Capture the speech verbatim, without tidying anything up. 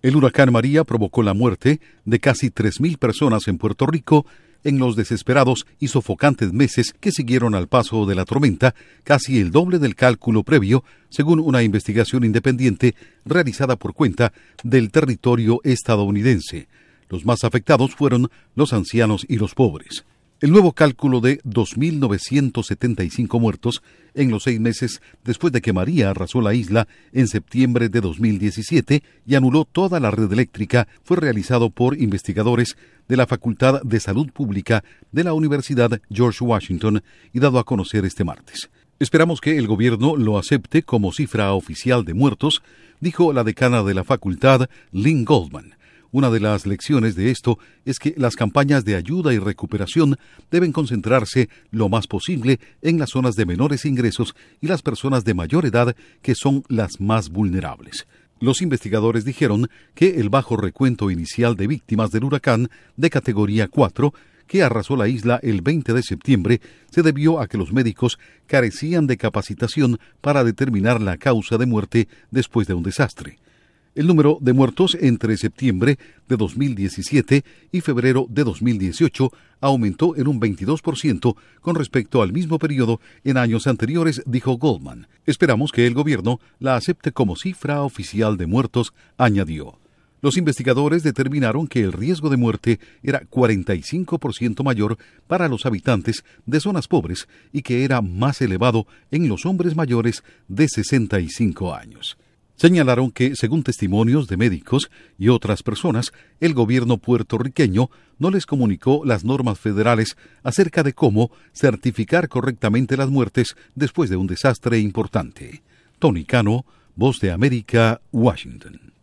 El huracán María provocó la muerte de casi tres mil personas en Puerto Rico en los desesperados y sofocantes meses que siguieron al paso de la tormenta, casi el doble del cálculo previo, según una investigación independiente realizada por cuenta del territorio estadounidense. Los más afectados fueron los ancianos y los pobres. El nuevo cálculo de dos mil novecientos setenta y cinco muertos en los seis meses después de que María arrasó la isla en septiembre de dos mil diecisiete y anuló toda la red eléctrica fue realizado por investigadores de la Facultad de Salud Pública de la Universidad George Washington y dado a conocer este martes. Esperamos que el gobierno lo acepte como cifra oficial de muertos, dijo la decana de la facultad, Lynn Goldman. Una de las lecciones de esto es que las campañas de ayuda y recuperación deben concentrarse lo más posible en las zonas de menores ingresos y las personas de mayor edad, que son las más vulnerables. Los investigadores dijeron que el bajo recuento inicial de víctimas del huracán de categoría cuatro, que arrasó la isla el veinte de septiembre, se debió a que los médicos carecían de capacitación para determinar la causa de muerte después de un desastre. El número de muertos entre septiembre de dos mil diecisiete y febrero de dos mil dieciocho aumentó en un veintidós por ciento con respecto al mismo periodo en años anteriores, dijo Goldman. Esperamos que el gobierno la acepte como cifra oficial de muertos, añadió. Los investigadores determinaron que el riesgo de muerte era cuarenta y cinco por ciento mayor para los habitantes de zonas pobres y que era más elevado en los hombres mayores de sesenta y cinco años. Señalaron que, según testimonios de médicos y otras personas, el gobierno puertorriqueño no les comunicó las normas federales acerca de cómo certificar correctamente las muertes después de un desastre importante. Tony Cano, Voz de América, Washington.